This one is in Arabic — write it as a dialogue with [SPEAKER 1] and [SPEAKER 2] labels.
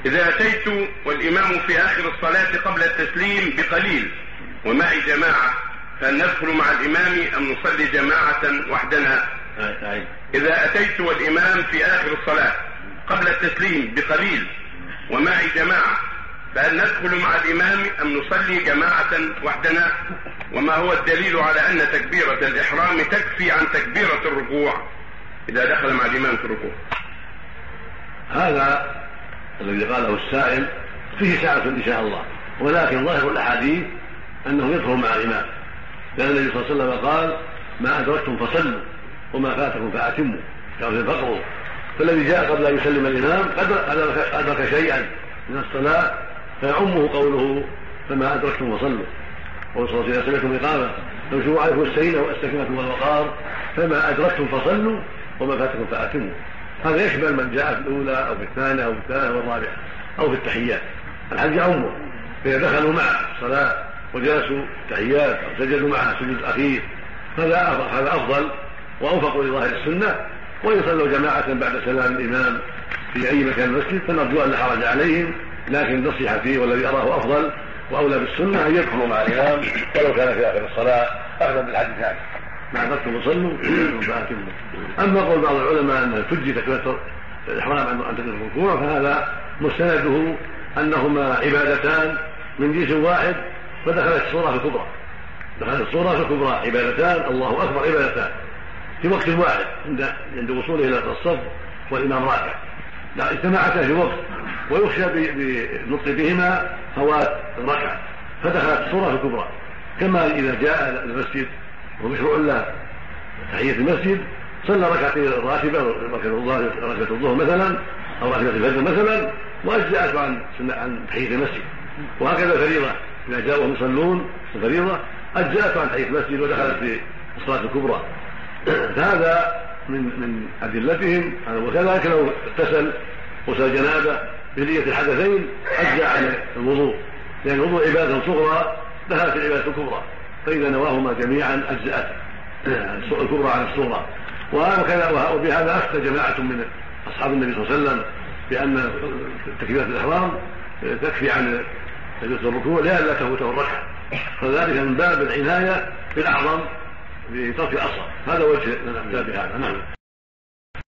[SPEAKER 1] إذا أتيت والإمام في آخر الصلاة قبل التسليم بقليل ومعي جماعة، فهل ندخل مع الإمام أم نصلي جماعة وحدنا؟ إذا أتيت والإمام في آخر الصلاة قبل التسليم بقليل ومعي جماعة، فهل ندخل مع الإمام أم نصلي جماعة وحدنا؟ وما هو الدليل على أن تكبيرة الإحرام تكفي عن تكبيرة الركوع إذا دخل مع الإمام في الركوع؟
[SPEAKER 2] هذا الذي قاله السائل فيه سعة إن شاء الله، ولكن ظاهر الأحاديث أنه يدخل مع الإمام، لأن النبي صلى الله عليه وسلم قال: ما أدركتم فصلوا وما فاتكم فأتموا، كما فقروا. فالذي جاء قبل أن يسلم الإمام قد أدرك شيئا من الصلاة فيعمه قوله: فما أدركتم فصلوا. وصلى إذا سمعتم إقامة فامشوا عليكم السكينة والوقار، فما أدركتم فصلوا وما فاتكم فأتموا. هذا يشمل من جاء في الأولى أو في الثانية أو في الثالثة والرابعة أو في التحيات، الحج يعمه. فإذا دخلوا معه الصلاة وجلسوا التحيات أو سجدوا معه سجود أخير هذا أفضل وأوفق لظاهر السنة، ويصلوا جماعة بعد سلام الإمام في أي مكان المسجد، فنرجو أن لا حرج عليهم، لكن النصيحة فيه والذي أراه أفضل وأولى بالسنة أن يدخلوا مع الإمام ولو كان في آخر الصلاة أخذا بالحديث هذا: ما أدركتم فصلوا فأتموا. أما قول بعض العلماء أن تجزي تكبيرة الإحرام عن تكبيرة الركوع فهذا مستنده أنهما عبادتان من جنس واحد، فدخلت الصورة في الكبرى. دخلت الصورة في الكبرى عبادتان، الله أكبر عبادتان في وقت واحد عند وصوله إلى الصف والإمام راكع، لا اجتمعتا في وقت، ويخشى بالنطق بهما فوات ركعة، فدخلت الصورة في الكبرى. كما إذا جاء المسجد ومشروع له تحية المسجد صلى ركعتين راتبة، ركعة الظهر مثلا أو ركعة الفجر مثلا، وأجزأت عن تحية المسجد. وهكذا الفريضة إذا جاءوا يصلون الفريضة أجزأت عن تحية المسجد ودخلت في الصلاة الكبرى. فهذا من أدلتهم. وكذلك لو اغتسل غسل جنابة بنية الحدثين أجزأ عن الوضوء، لأن الوضوء عبادة صغرى دخلت العبادة الكبرى، فإذا نواهما جميعا أجزأت الكبرى عن الصغرى. وبهذا أفتى جماعة من أصحاب النبي صلى الله عليه وسلم بأن تكبيرة الإحرام تكفي عن تكبيرة الركوع لئلا تفوته الركعة، فذلك من باب العناية بالأعظم بترك الأصغر. هذا وجه من أسباب هذا. نعم.